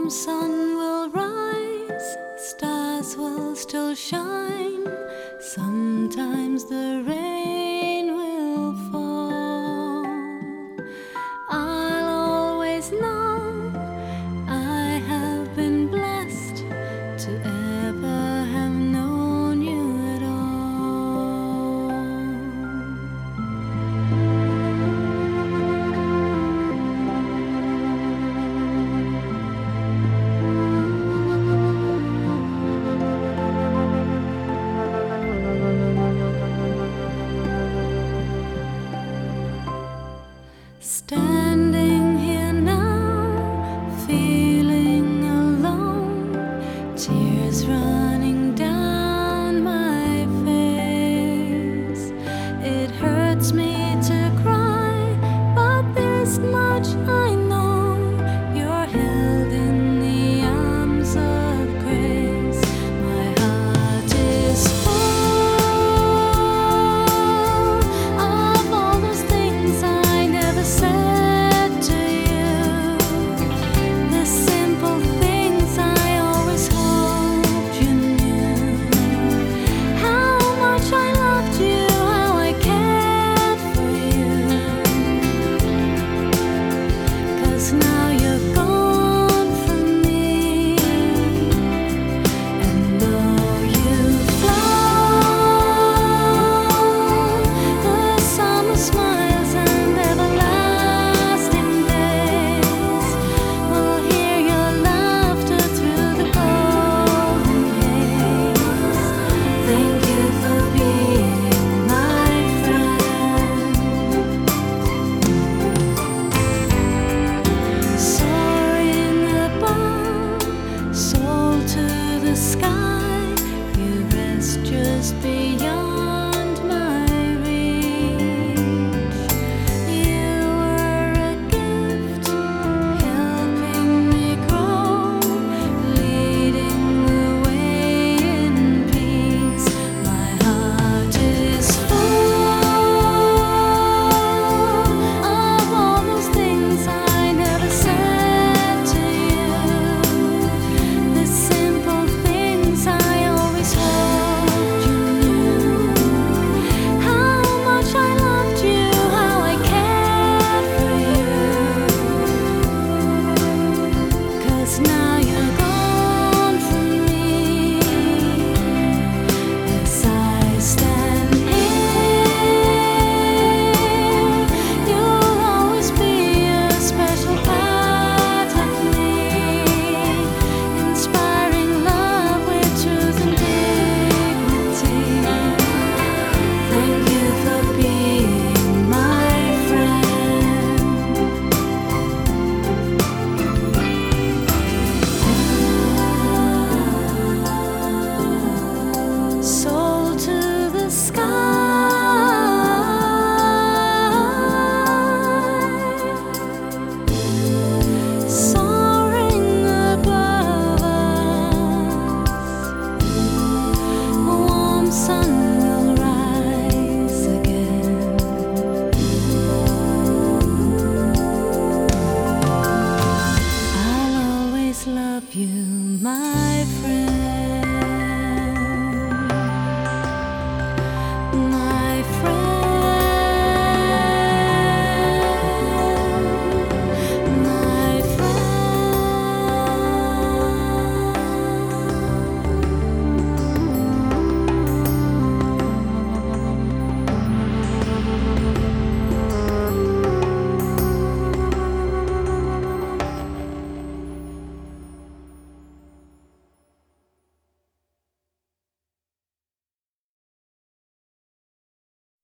sun will rise, stars will still shine. Sometimes the rain will fall. I'll always know I have been blessed to ever have known you at all. Standing here now, feeling alone, tears running down my face. It hurts me to cry, but this much I know, you're held in the arms of grace. My heart is full of all those things I never said to you, the simple things I always hoped you knew. How much I loved you, how I cared for you. 'Cause now you're gone from me, and though you've flown the summer smiles and everlasting days, we'll hear your laughter through the golden haze. Thank you for being my friend. Soaring above, soul to the sky, you rest just beyond